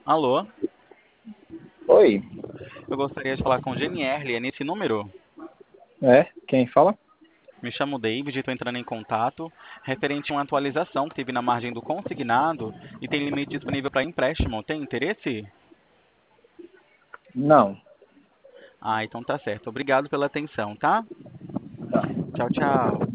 Alô, Oi, eu gostaria de falar com Genierle, é nesse número? quem fala? Me chamo David, estou entrando em contato referente a uma atualização que teve na margem do consignado e tem limite disponível para empréstimo. Tem interesse? Não. Ah, então tá certo. Obrigado pela atenção, tá? Tá. Tchau, tchau.